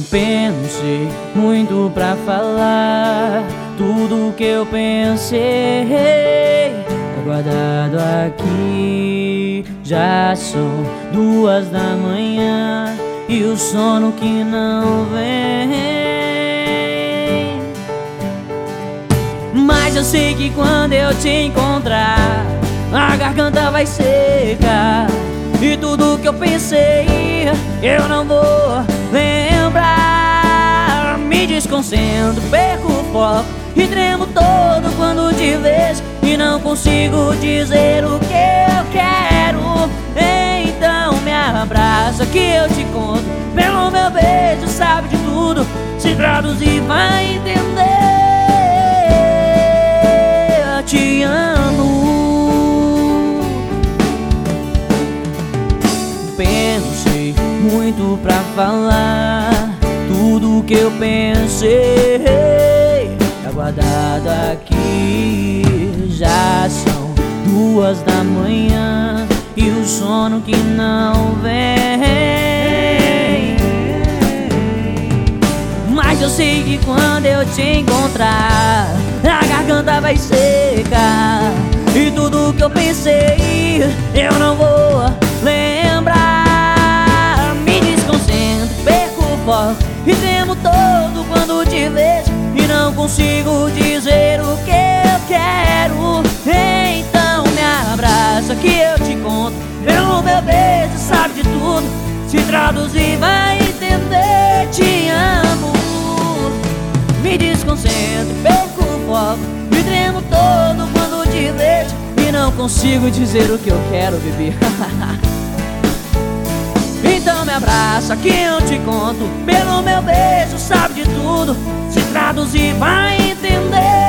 Pensei muito pra falar tudo que eu pensei, é guardado aqui. Já são 2 da manhã e o sono que não vem. Mas eu sei que quando eu te encontrar, a garganta vai secar e tudo que eu pensei eu não vou lembrar. Me desconcentro, perco o foco e tremo todo quando te vejo e não consigo dizer o que eu quero. Então me abraça que eu te conto, pelo meu beijo sabe de tudo, se traduzir vai entender. Eu te amo. Pensei muito pra falar tudo que eu pensei, tá guardado aqui. Já são 2 da manhã e o sono que não vem. Mas eu sei que quando eu te encontrar, a garganta vai secar e tudo que eu pensei eu não vou lembrar. Me desconcentro, perco o foco e tremo todo quando te vejo e não consigo dizer o que eu quero. Então me abraça que eu te conto, pelo meu beijo sabe de tudo, se traduzir vai entender. Te amo. Me desconcentro, perco o foco e tremo todo quando te vejo e não consigo dizer o que eu quero, bebê. Então me abraça que eu te conto, pelo meu beijo sabe de tudo, se traduzir vai entender.